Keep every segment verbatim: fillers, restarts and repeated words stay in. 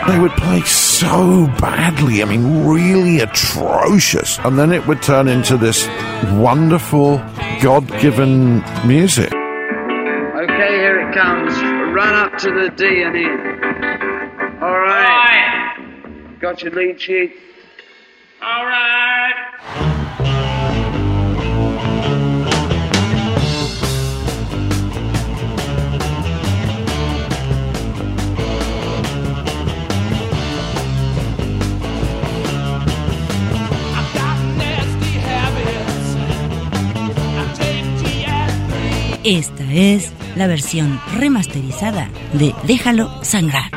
They would play so badly, I mean, really atrocious. And then it would turn into this wonderful, God-given music. Okay, here it comes. Run up to the D and in. All right. All right. Got your lead sheet? All right. Esta es la versión remasterizada de Déjalo Sangrar.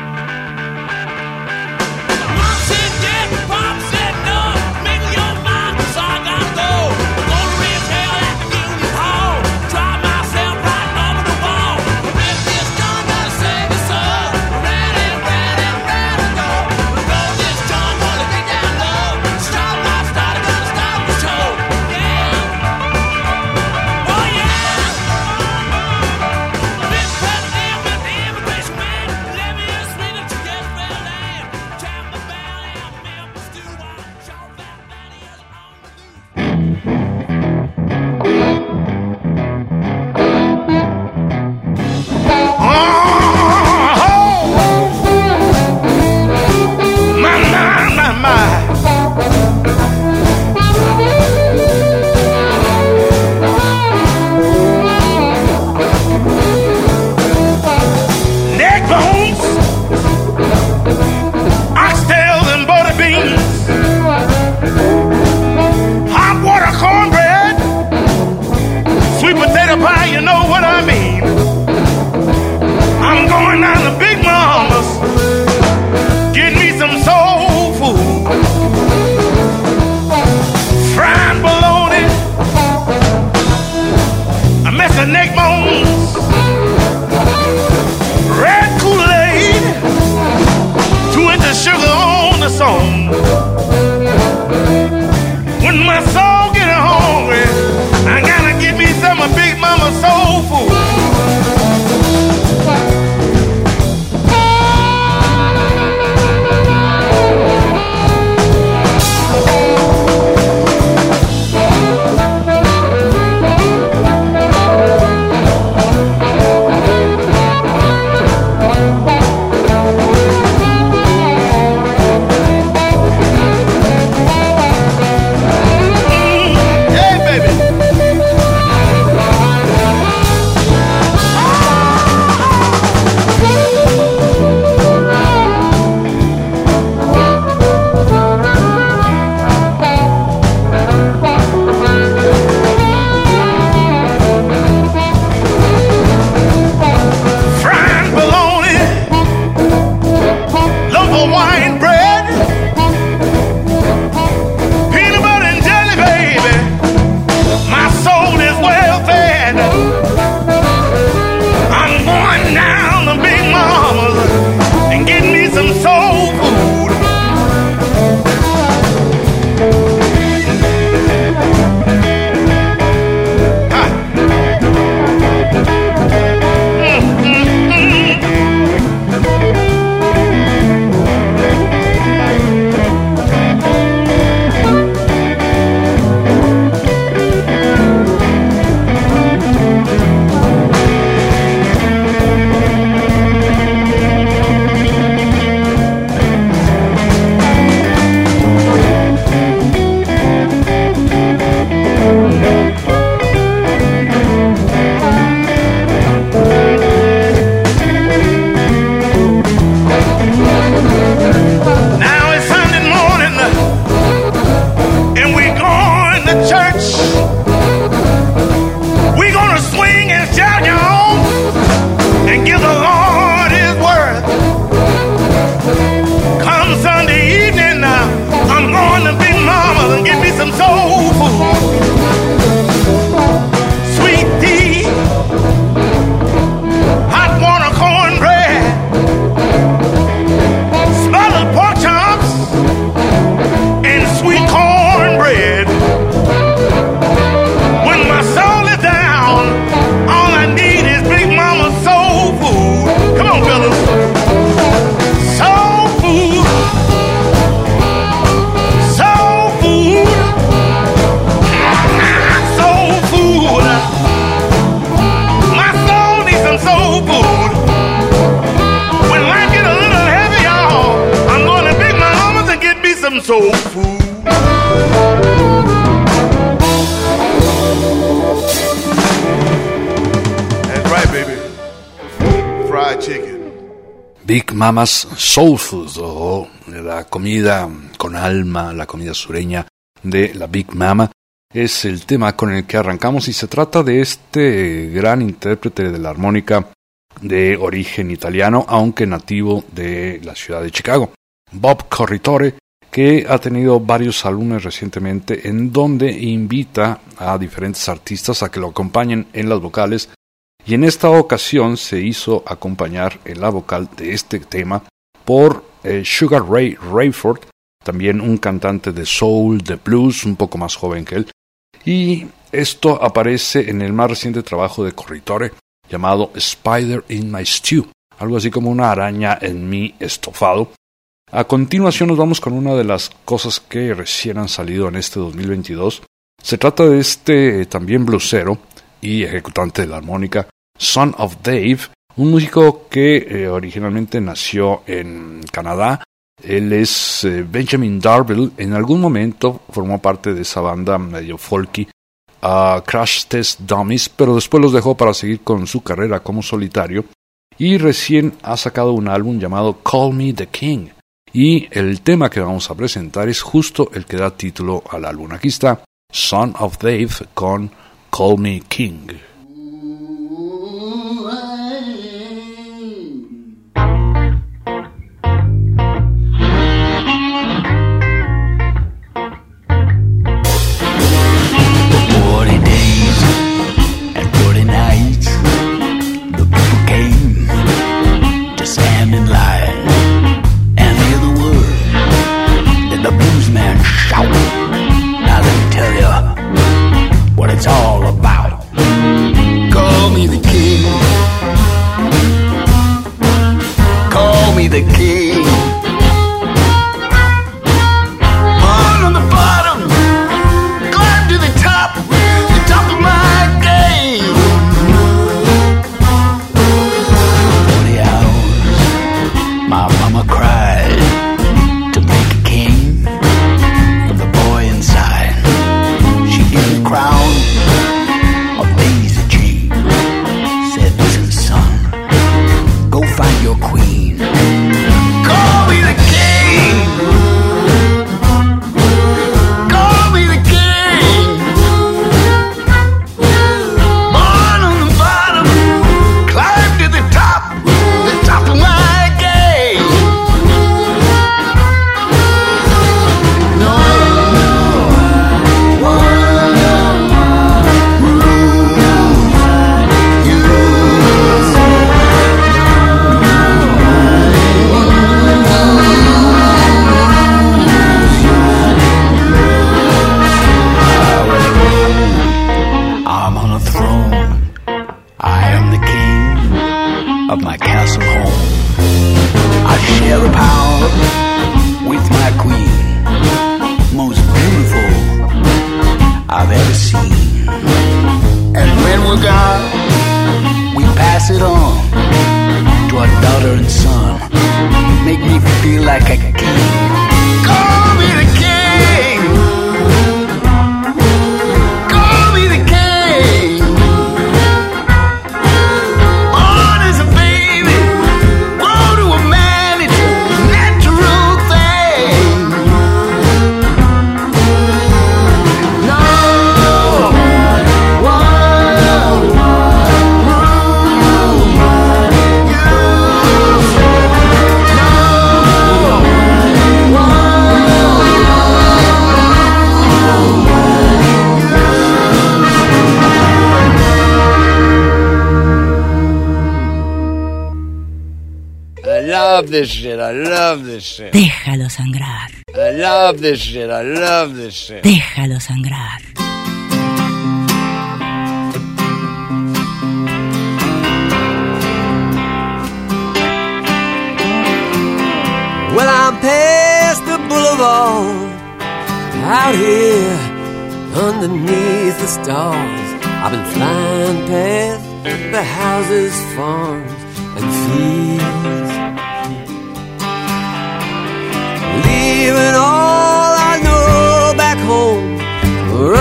soul food. That's right, baby. Fried chicken. Big Mama's Soul Food, o la comida con alma, la comida sureña de la Big Mama, es el tema con el que arrancamos y se trata de este gran intérprete de la armónica de origen italiano, aunque nativo de la ciudad de Chicago, Bob Corritore, que ha tenido varios álbumes recientemente en donde invita a diferentes artistas a que lo acompañen en las vocales. Y en esta ocasión se hizo acompañar en la vocal de este tema por eh, Sugar Ray Rayford, también un cantante de soul, de blues, un poco más joven que él. Y esto aparece en el más reciente trabajo de Corritore llamado Spider in My Stew, algo así como una araña en mi estofado. A continuación nos vamos con una de las cosas que recién han salido en este dos mil veintidós. Se trata de este eh, también bluesero y ejecutante de la armónica, Son of Dave, un músico que eh, originalmente nació en Canadá. Él es eh, Benjamin Darville. En algún momento formó parte de esa banda medio folky, uh, Crash Test Dummies, pero después los dejó para seguir con su carrera como solitario. Y recién ha sacado un álbum llamado Call Me the King. Y el tema que vamos a presentar es justo el que da título al álbum. Aquí está Son of Dave con Call Me King. It's all about. Call me the king. Call me the king. Born on the bottom, climb to the top, the top of my game. Forty hours, my mama cried to make a king from the boy inside. She gave me a crown. Find your queen. Call me the king. Call me the king. Born on the bottom, climb to the top, the top of my game. No, of my castle home. I share the power with my queen, most beautiful I've ever seen. And when we're gone, we pass it on to our daughter and son. Make me feel like a king. Call me the king. Call me the king. I love this shit, I love this shit. Déjalo sangrar. I love this shit, I love this shit. Déjalo sangrar. Well, I'm past the boulevard, out here underneath the stars. I've been flying past the houses, farms, and fields, leaving all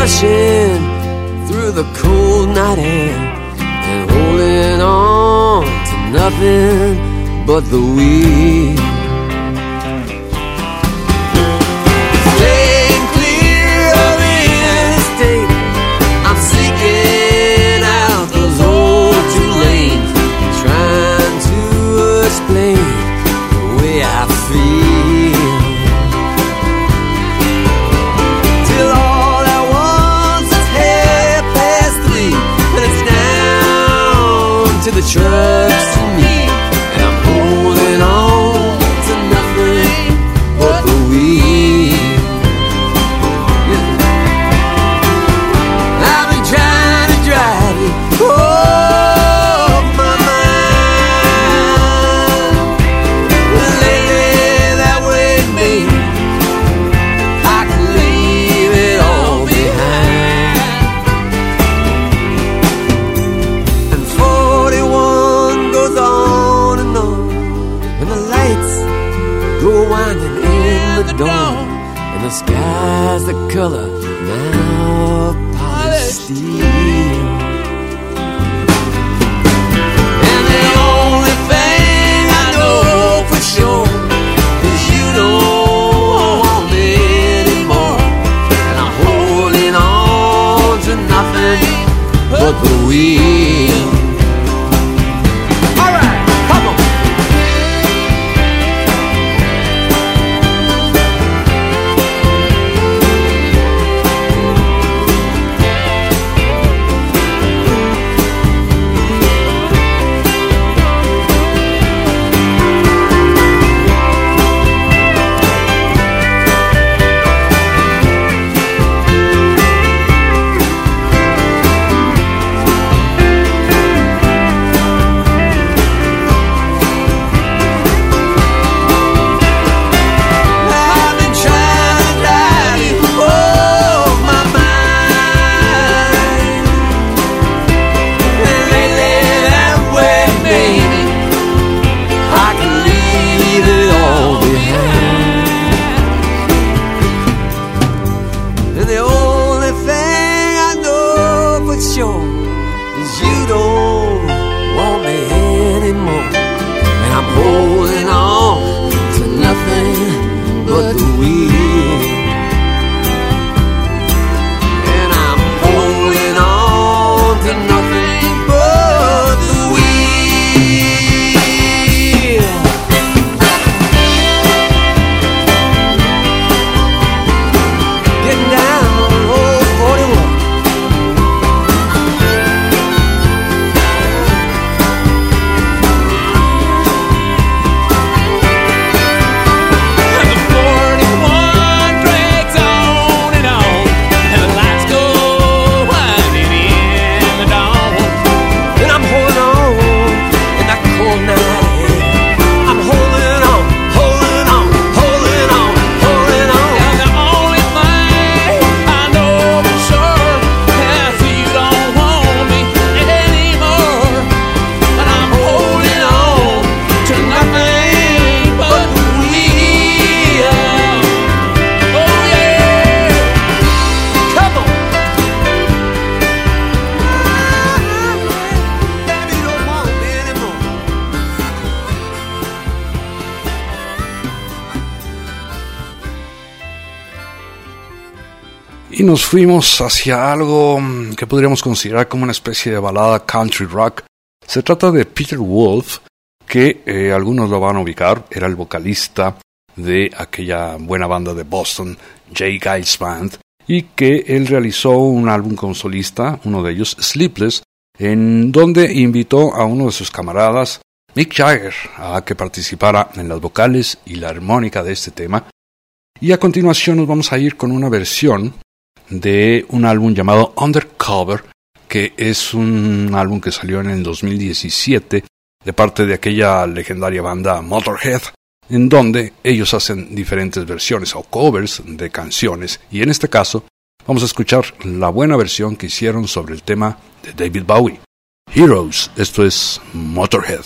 rushing through the cold night air and holding on to nothing but the wind. Staying clear of the interstate, I'm seeking out those old two lanes, trying to explain the way I feel. Till all at once it's half past three, and it's down to the trucks to me, and I'm holding on to nothing but the wind. I've been trying to drive you off my mind. Lately that way, baby, I can leave it all behind. And forty-one goes on and on, and the lights go winding in the dawn, and the sky's the color now of polished steel. And the only thing I know for sure is you don't want me anymore, and I'm holding on to nothing but the wind. All right, come on. I've been trying to drive you off my mind. And lately that way, baby, I can leave it all behind. And the only thing I know for sure is you don't want me anymore, and I'm holding on to nothing but the wind. And I'm holding on to nothing but the wind. Getting down on old forty-one. And the forty-one drags on and on, and the lights go winding in the dawn. And I'm holding on in that cold night air. I'm holding on, holding on, holding on, holding on. And the only thing I know for sure is you don't want me anymore, but I'm holding on to nothing but the wind. Oh yeah, come on. Baby, you don't want me anymore. Y nos fuimos hacia algo mm, que podríamos considerar como una especie de balada country rock. Se trata de Peter Wolf, que eh, algunos lo van a ubicar, era el vocalista de aquella buena banda de Boston, Jay Giles Band, y que él realizó un álbum con solista, uno de ellos, Sleepless, en donde invitó a uno de sus camaradas, Mick Jagger, a que participara en las vocales y la armónica de este tema. Y a continuación nos vamos a ir con una versión de un álbum llamado Undercover, que es un álbum que salió en el dos mil diecisiete de parte de aquella legendaria banda Motorhead, en donde ellos hacen diferentes versiones o covers de canciones, y en este caso vamos a escuchar la buena versión que hicieron sobre el tema de David Bowie, Heroes. Esto es Motorhead.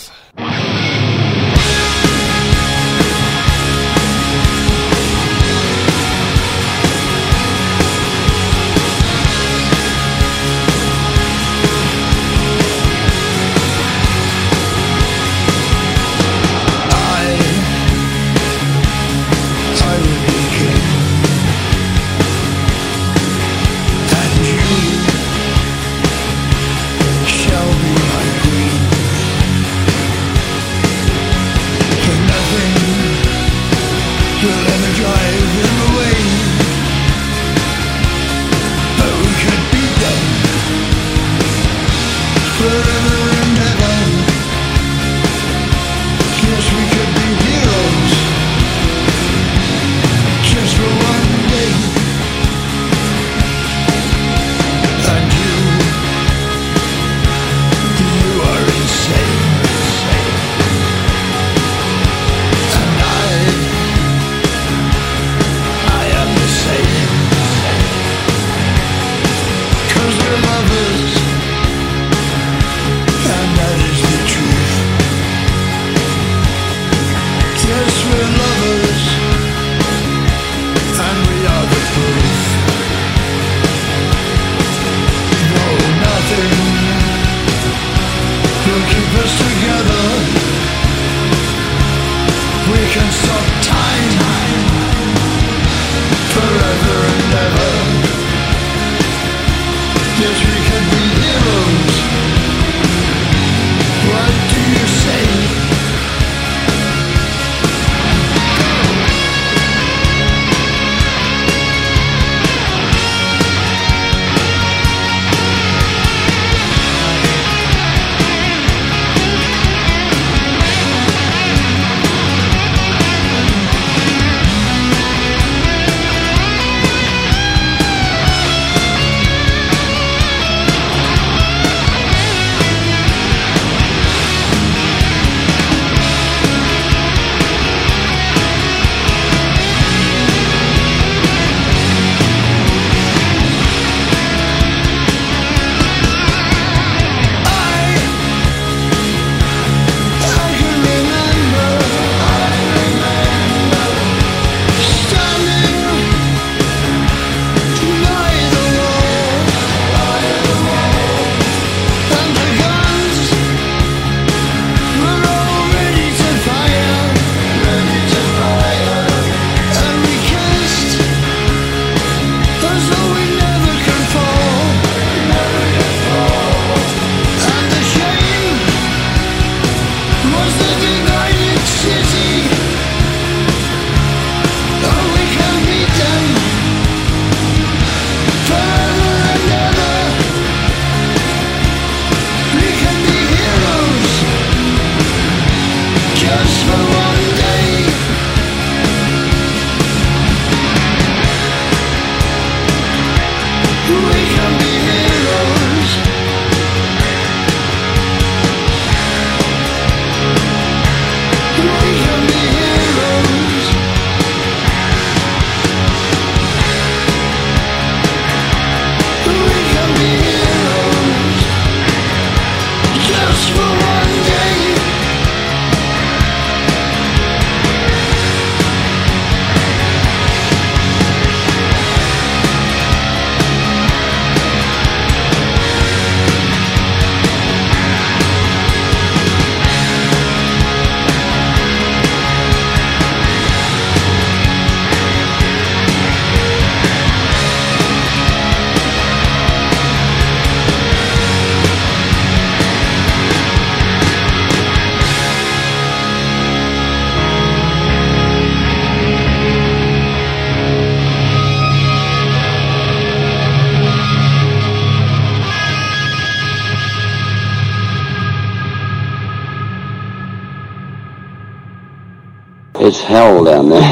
It's hell down there.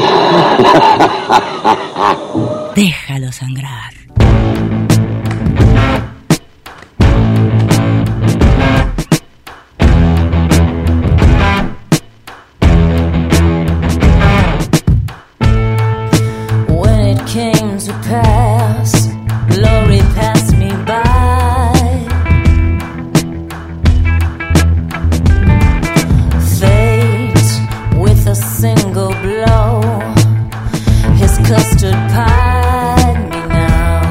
Déjalo sangrar. When it came to pass, glory passed me by. Fate, with a single blow, his custard pied me now.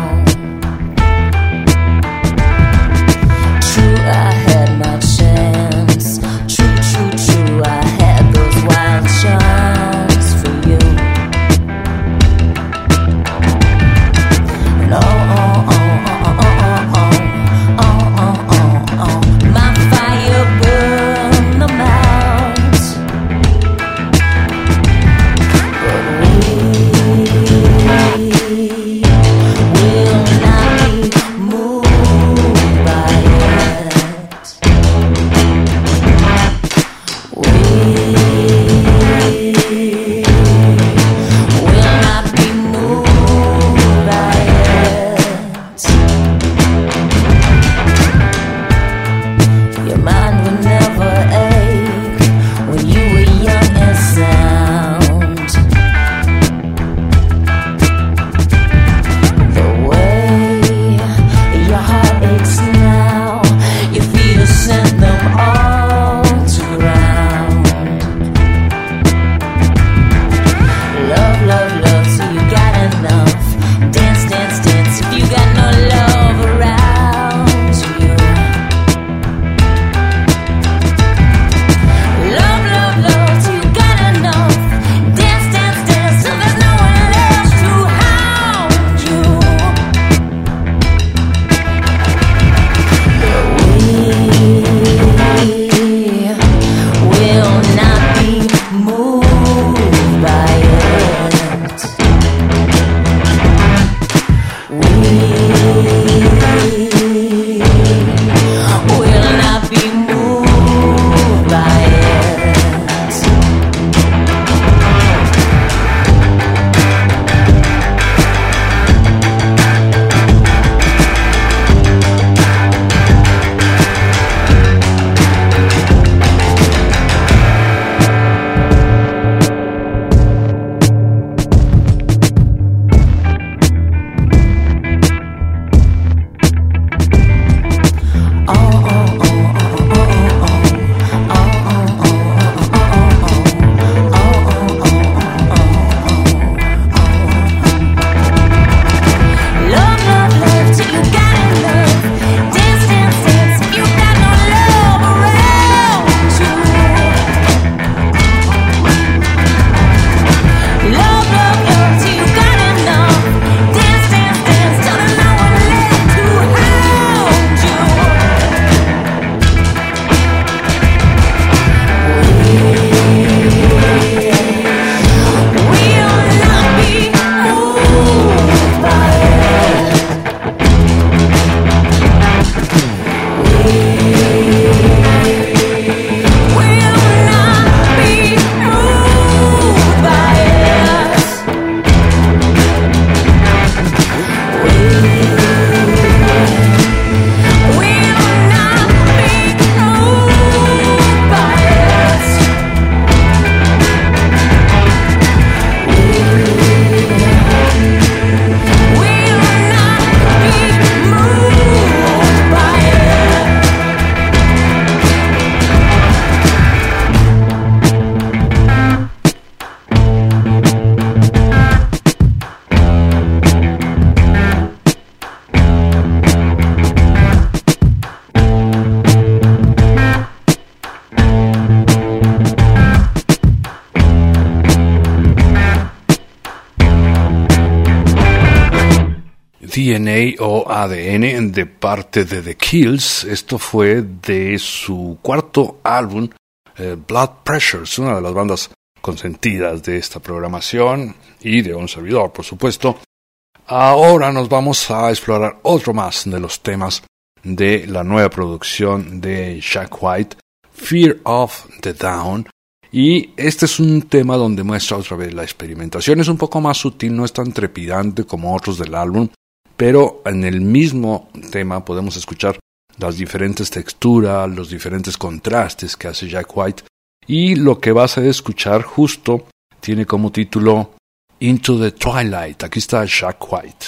D N A o A D N de parte de The Kills. Esto fue de su cuarto álbum, eh, Blood Pressures, una de las bandas consentidas de esta programación y de un servidor, por supuesto. Ahora nos vamos a explorar otro más de los temas de la nueva producción de Jack White, Fear of the Down. Y este es un tema donde muestra otra vez la experimentación. Es un poco más sutil, no es tan trepidante como otros del álbum, pero en el mismo tema podemos escuchar las diferentes texturas, los diferentes contrastes que hace Jack White. Y lo que vas a escuchar justo tiene como título Into the Twilight. Aquí está Jack White.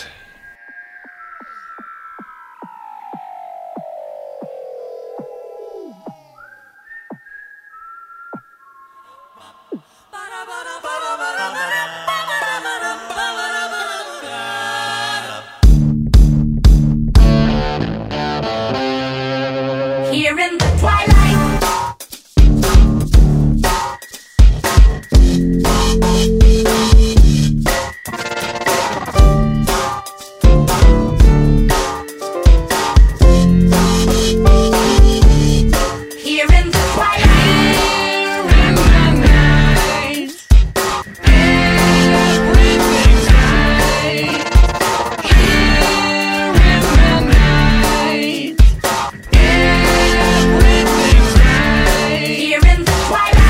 Here in the twilight, here in the twilight, in the night, everything's right. Here in the night, everything's right. Here in the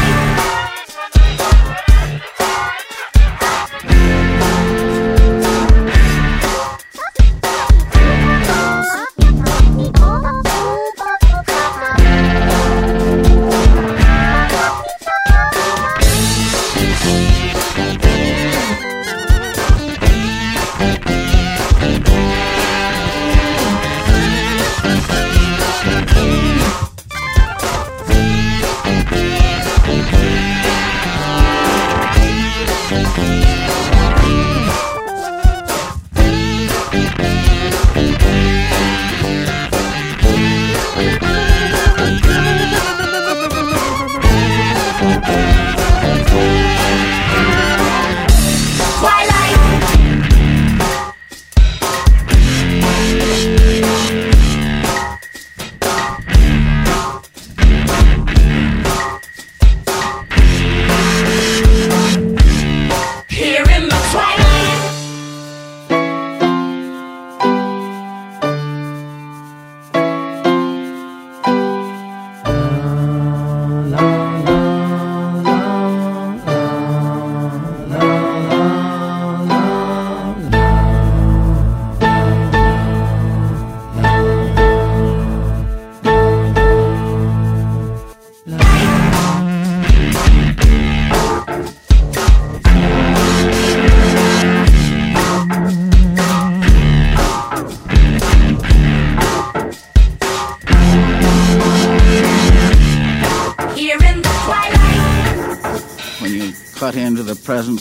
cut into the present,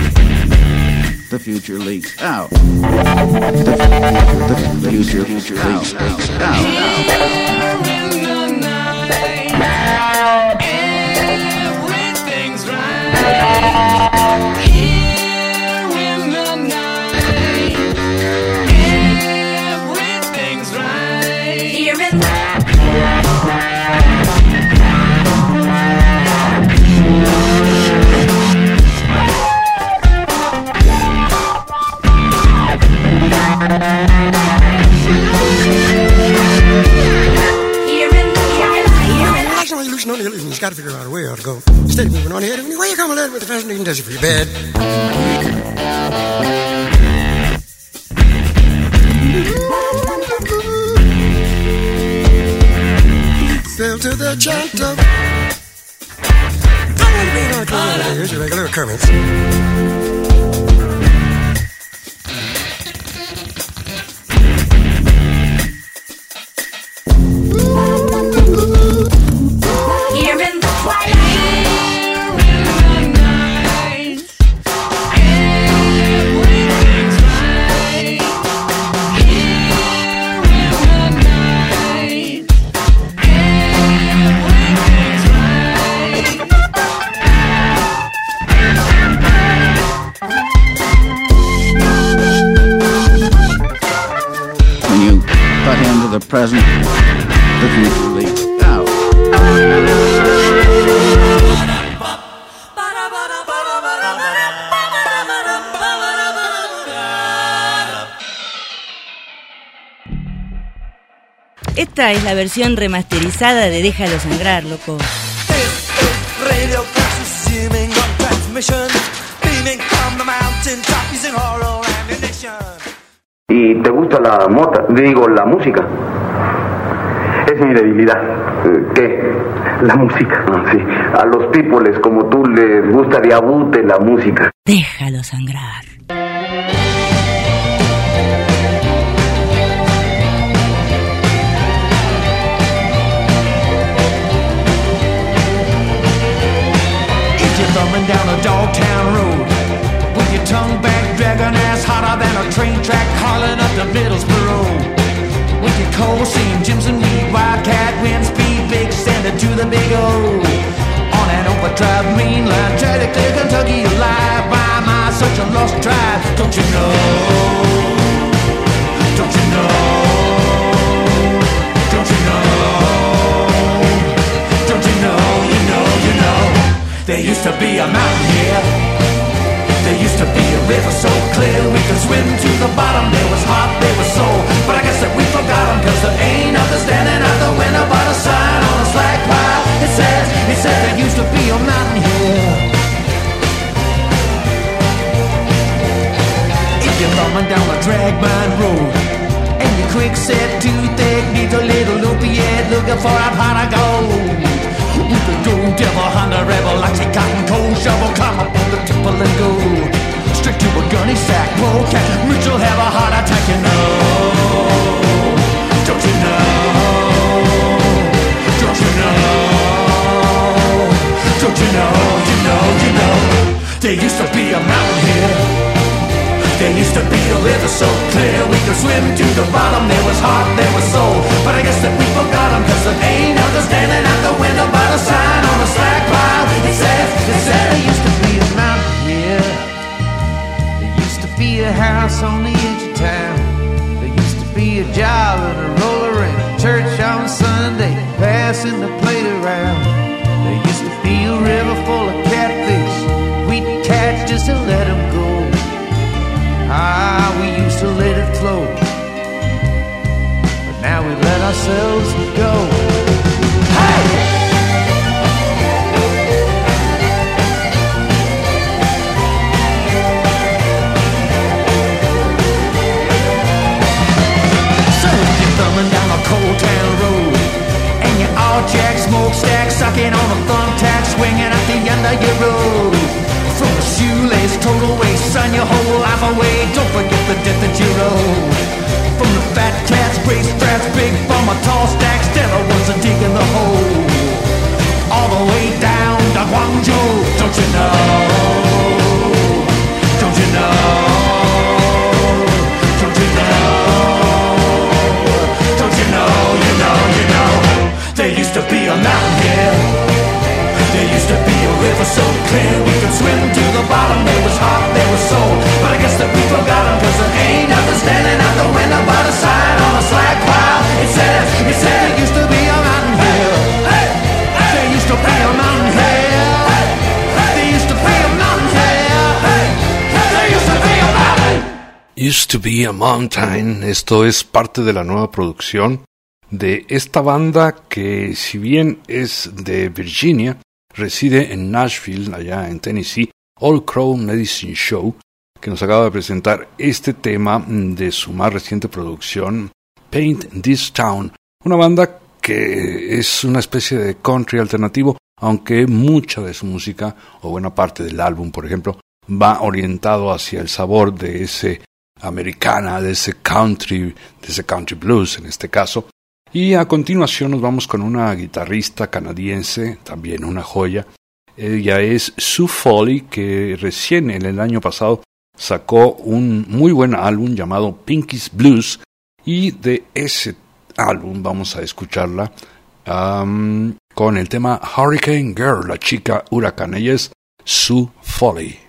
the future leaks out. The, the, the future, future leaks out. out, out. In the night, everything's right. Here in the night, everything's right. Here in the On the illusion, you've got to figure out a way how to go. Instead of moving on ahead, anyway, you come along with the fascinating desert for your bed. Fell to the chant of I want to be an artist. Here's your regular occurrence. present, the future leaks out. Esta es la versión remasterizada de Déjalo Sangrar, loco. ¿Y te gusta la mota? Digo, la música. Es mi debilidad. ¿Qué? La música. Ah, sí. A los peoples como tú les gusta de abute la música. Déjalo sangrar. Thumbing down a Dogtown road with your tongue back, dragging ass hotter than a train track, hauling up to Middlesbrough. With your coal seam, Jims and me, Wildcat, wind speed, big sender to the big O. On an overdrive main line, try to clear Kentucky alive by my such a lost tribe. Don't you know? Don't you know? Don't you know? Don't you know? You know, you know. There used to be a mountain here. There used to be a river so clear we could swim to the bottom. There was hot, there was soul. But I guess that we forgot them, cause there ain't nothing standing out the window but a sign on a slack pile. It says, it says there used to be a mountain here. If you're thumbing down a drag mine road and your quick set too thick, needs a little loopy head looking for a pot of gold. We could go devil hunter, rebel, like a cotton coal shovel, climb up on the tipple and go straight to a gunny sack. Whoa, cat, Mitchell have a heart attack, you know. Don't you know? Don't you know? Don't you know? You know, you know. There used to be a mountain here. There used to be a river so clear we could swim to the bottom. There was heart, there was soul. But I guess that we forgot them, cause there ain't nothing standing out the window but a sign on a slack pile. It says, it says there used to be a mountain here. There used to be a house on the edge of town. There used to be a job and a roller and a church on Sunday, passing the plate around. There used to be a river full of catfish we'd catch just to let them go. Ah, we used to let it flow, but now we let ourselves go. Hey! So you're thumbing down a coal town road, and your all jack smokestack sucking on a thumbtack, swinging at the end of your road. From a shoelace total waste, sign your whole life away. Don't forget the debt that you owe. From the fat cats, gray straps, big bummer, tall stacks, they're the ones that dig in the hole. All the way down to Guangzhou. Don't you know? Don't you know? Don't you know? Don't you know? You know, you know. There used to be a mountain here. There used to be a river so clear we could swim to the bottom. There was heart, there was soul. But I guess that we forgot them, cause there ain't nothing standing out the window but a sign on a slack pile. It says, it says there used to be a mountain here. There used to be a mountain here. There used to be a mountain here. There used to be a mountain. Used to be a mountain. Esto es parte de la nueva producción de esta banda que, si bien es de Virginia, reside en Nashville, allá en Tennessee, Old Crow Medicine Show, que nos acaba de presentar este tema de su más reciente producción, Paint This Town, una banda que es una especie de country alternativo, aunque mucha de su música, o buena parte del álbum, por ejemplo, va orientado hacia el sabor de ese americana, de ese country, de ese country blues en este caso. Y a continuación nos vamos con una guitarrista canadiense, también una joya. Ella es Sue Foley, que recién en el año pasado sacó un muy buen álbum llamado Pinky's Blues, y de ese álbum vamos a escucharla um, con el tema Hurricane Girl, la chica huracán. Ella es Sue Foley.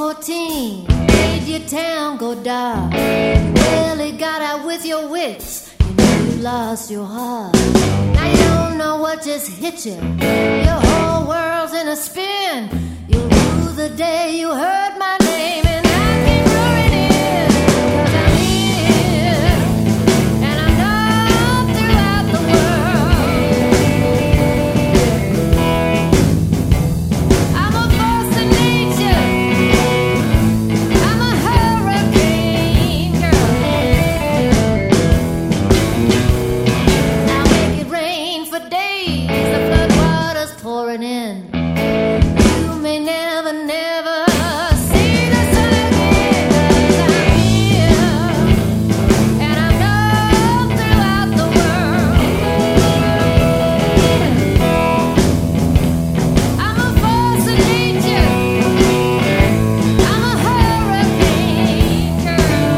fourteen, made your town go dark. You barely got out with your wits. You knew you lost your heart. Now you don't know what just hit you. Your whole world's in a spin. You'll rue the day you heard my name, and I came roaring in, 'cause I'm here, and I'm known throughout the world. I'm a force of nature. I'm a hurricane girl. Now make it rain for days. The flood water's pouring in. You may never, never see the sun again, 'cause I'm here, and I'm known throughout the world. I'm a force of nature. I'm a hurricane girl.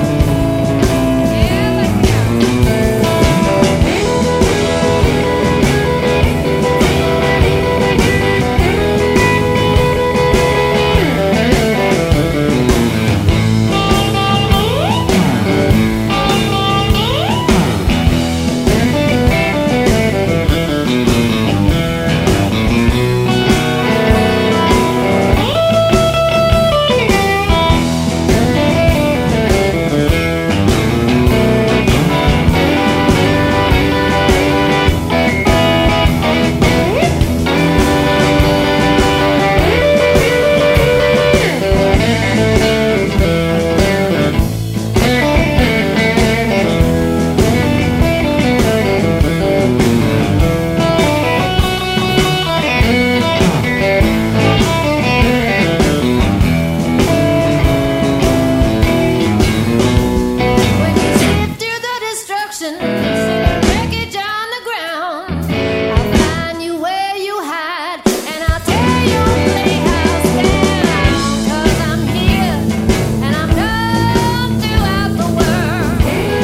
When you sift through the destruction, see the wreckage on the ground, I'll find you where you hide, and I'll tear your playhouse down, 'cause I'm here, and I'm known throughout the world.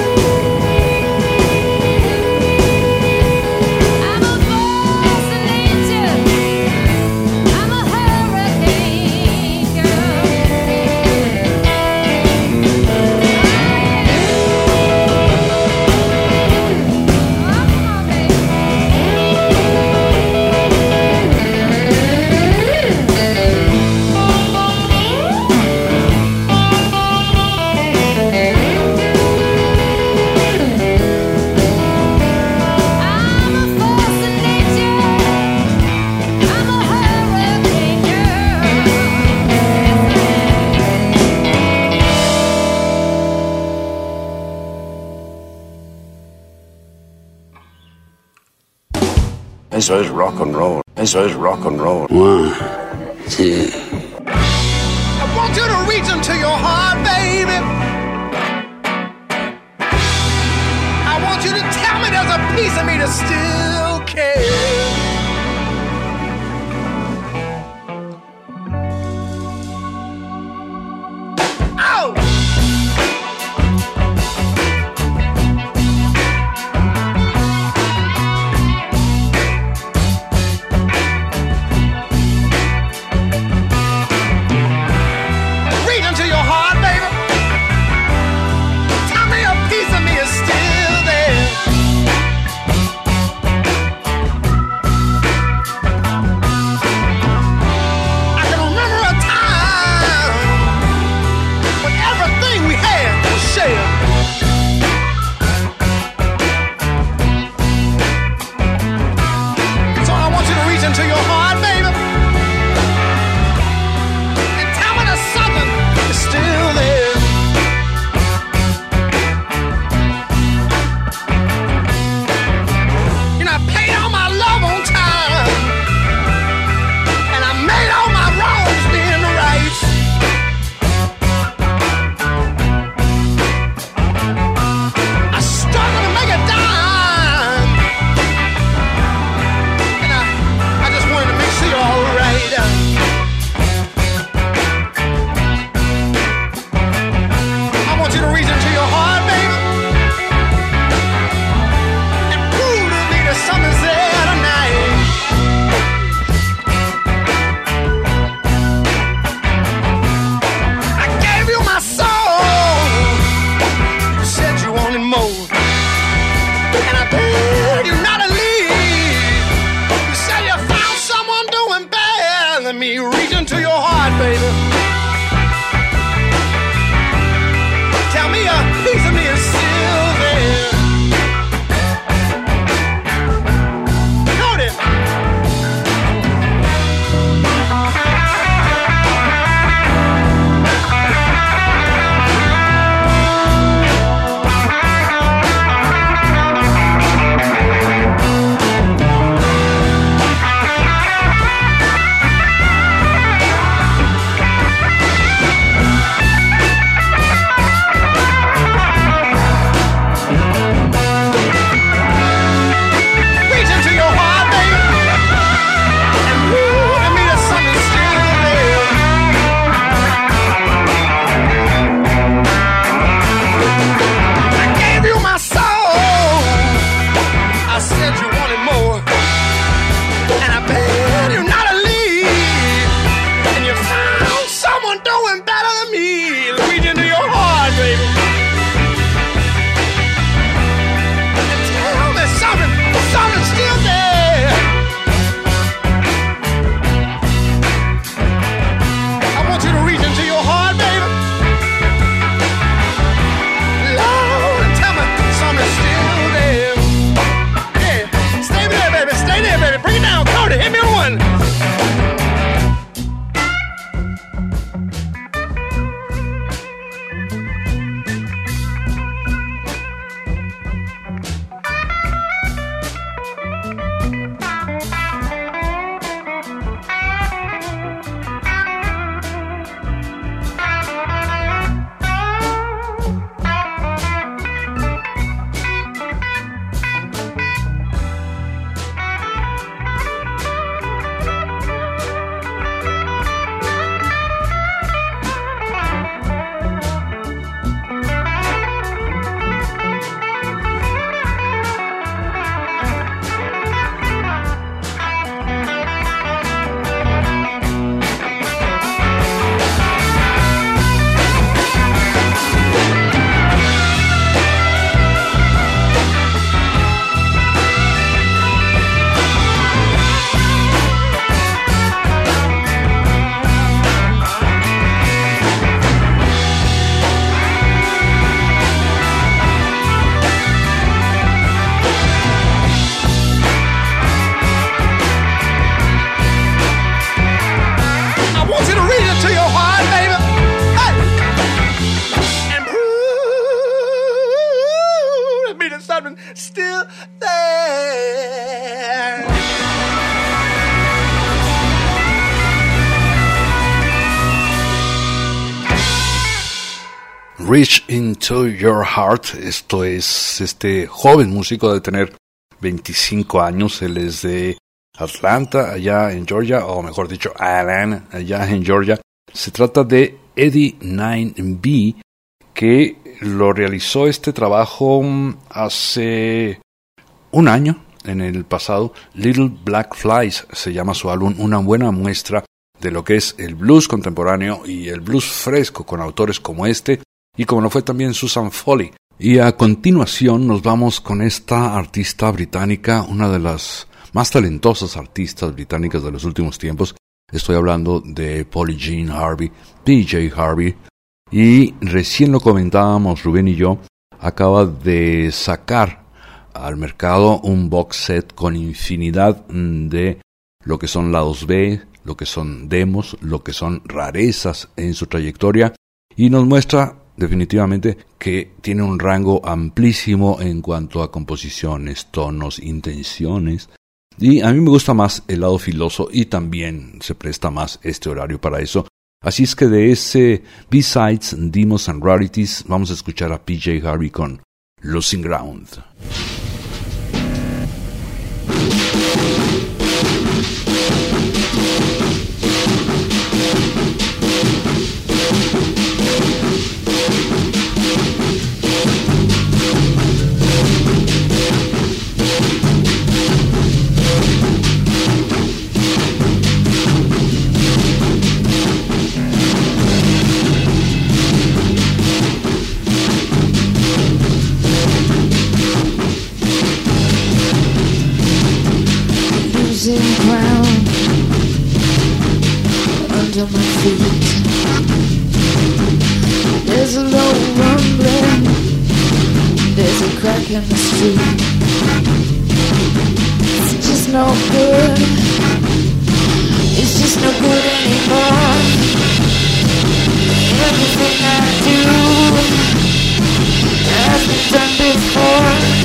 I'm a force of nature. I'm a hurricane girl. Eso es rock and roll. Eso es rock and roll. One, two. I want you to reach into your heart, baby. I want you to tell me there's a piece of me that still cares. Oh! Reach into your heart, baby. Tell me a piece of me is still there. to your heart, baby. Tell me a piece of me is still there. Hold it. Still there. Reach into your heart. Esto es este joven músico de tener veinticinco años. Él es de Atlanta, allá en Georgia, o mejor dicho, Atlanta, allá en Georgia. Se trata de Eddie nueve B, que lo realizó este trabajo hace un año, en el pasado. Little Black Flies se llama su álbum, una buena muestra de lo que es el blues contemporáneo y el blues fresco con autores como este y como lo fue también Susan Foley. Y a continuación nos vamos con esta artista británica, una de las más talentosas artistas británicas de los últimos tiempos. Estoy hablando de Polly Jean Harvey, P J Harvey. Y recién lo comentábamos Rubén y yo, acaba de sacar al mercado un box set con infinidad de lo que son lados B, lo que son demos, lo que son rarezas en su trayectoria, y nos muestra definitivamente que tiene un rango amplísimo en cuanto a composiciones, tonos, intenciones, y a mí me gusta más el lado filoso y también se presta más este horario para eso. Así es que de ese B-Sides, Demos and Rarities, vamos a escuchar a P J Harvey con Losing Ground. Losing ground under on my feet. There's a low rumbling, there's a crack in the street. It's just no good, it's just no good anymore. Everything I do has been done before.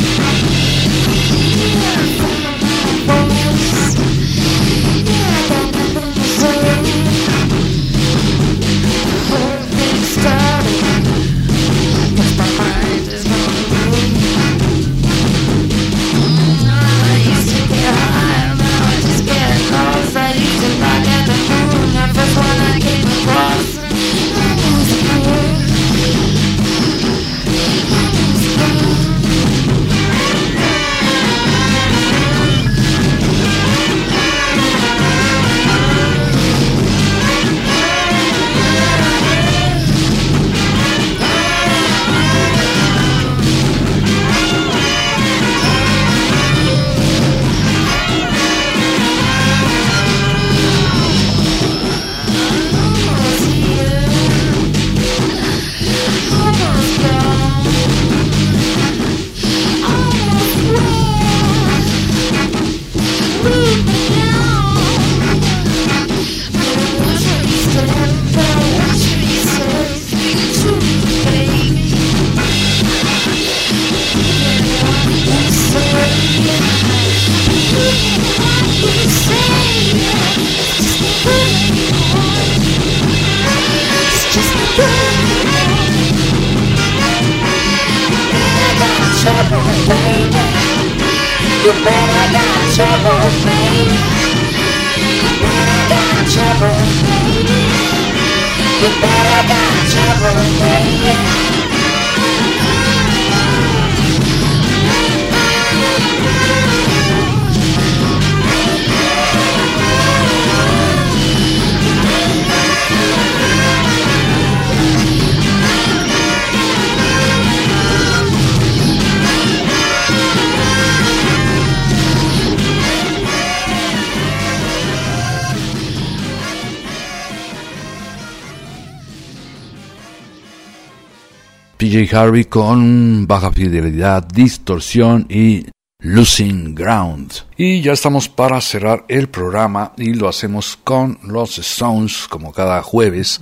P J Harvey con baja fidelidad, distorsión y Losing Ground. Y ya estamos para cerrar el programa y lo hacemos con los Stones como cada jueves.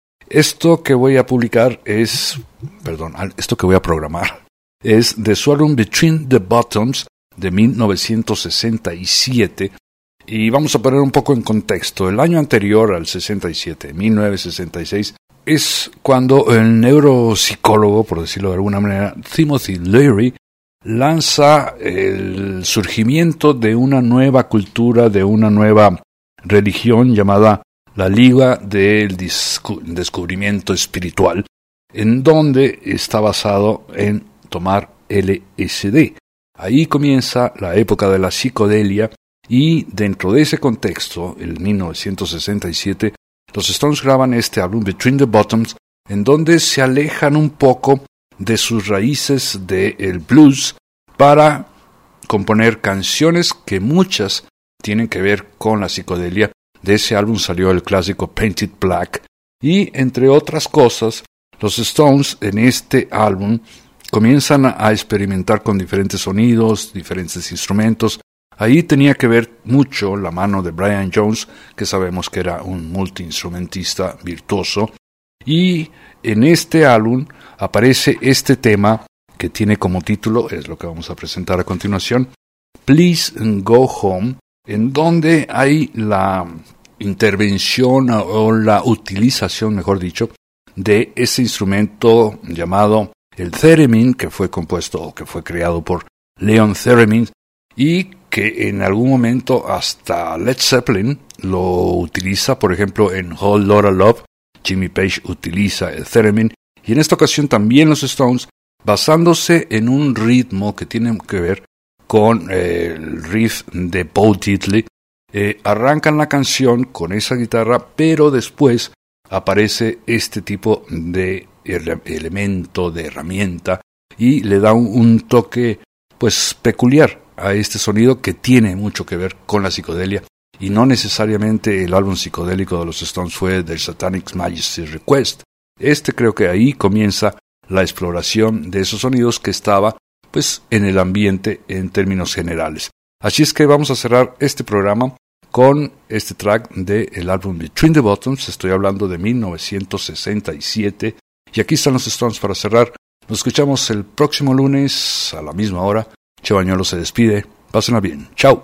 Esto que voy a publicar es, perdón, esto que voy a programar es de su álbum Between the Bottoms de mil novecientos sesenta y siete. Y vamos a poner un poco en contexto. El año anterior al sesenta y siete, mil novecientos sesenta y seis, es cuando el neuropsicólogo, por decirlo de alguna manera, Timothy Leary, lanza el surgimiento de una nueva cultura, de una nueva religión llamada la Liga del Descubrimiento Espiritual, en donde está basado en tomar L S D. Ahí comienza la época de la psicodelia y dentro de ese contexto, en mil novecientos sesenta y siete, los Stones graban este álbum Between the Bottoms, en donde se alejan un poco de sus raíces del blues para componer canciones que muchas tienen que ver con la psicodelia. De ese álbum salió el clásico Painted Black y, entre otras cosas, los Stones en este álbum comienzan a experimentar con diferentes sonidos, diferentes instrumentos. Ahí tenía que ver mucho la mano de Brian Jones, que sabemos que era un multiinstrumentista virtuoso. Y en este álbum aparece este tema que tiene como título, es lo que vamos a presentar a continuación, Please Go Home, en donde hay la intervención o la utilización, mejor dicho, de ese instrumento llamado el theremin, que fue compuesto o que fue creado por Leon Theremin y que en algún momento hasta Led Zeppelin lo utiliza. Por ejemplo, en Whole Lotta Love, Jimmy Page utiliza el theremin, y en esta ocasión también los Stones, basándose en un ritmo que tiene que ver con eh, el riff de Bo Diddley, eh, arrancan la canción con esa guitarra, pero después aparece este tipo de ele- elemento, de herramienta, y le da un, un toque pues peculiar a este sonido que tiene mucho que ver con la psicodelia. y no necesariamente el álbum psicodélico de los Stones fue The Satanic Majesty's Request. Este creo que ahí comienza la exploración de esos sonidos que estaba pues en el ambiente en términos generales. Así es que vamos a cerrar este programa con este track del álbum Between the Buttons. Estoy hablando de mil novecientos sesenta y siete y aquí están los Stones para cerrar. Nos escuchamos el próximo lunes a la misma hora. Che Bañuelos se despide. Pásenla bien. Chao.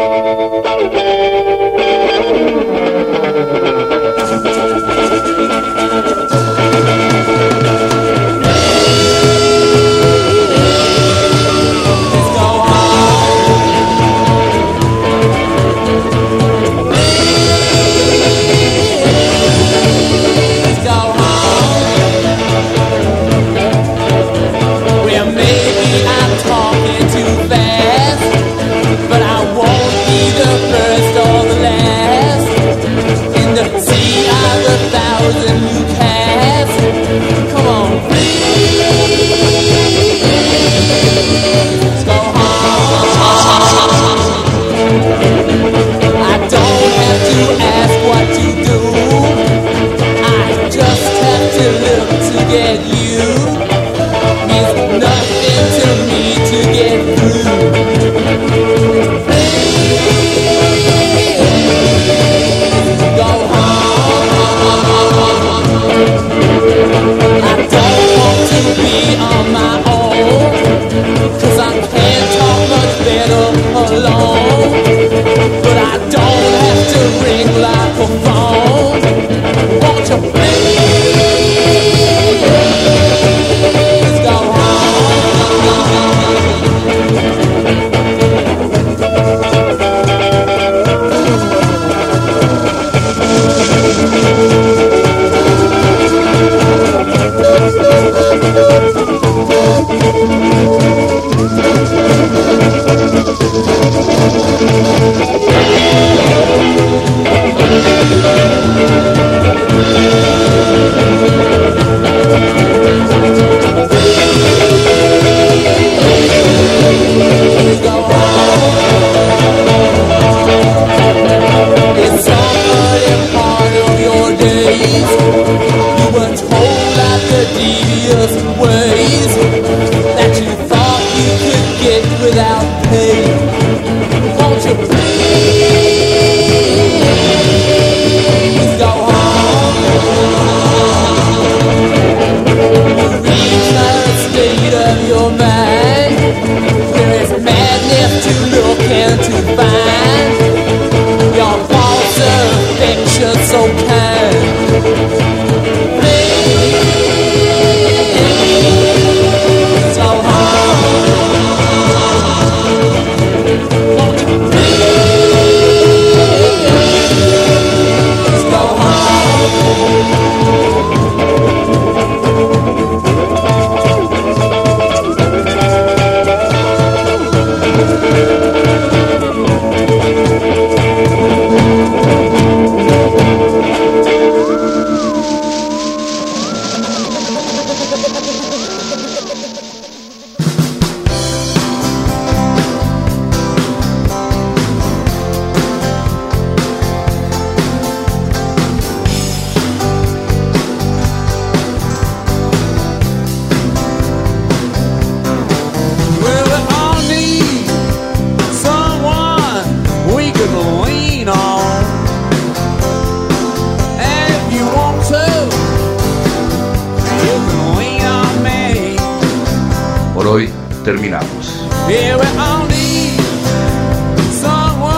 Terminamos.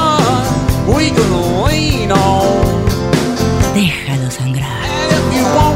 Déjalo sangrar.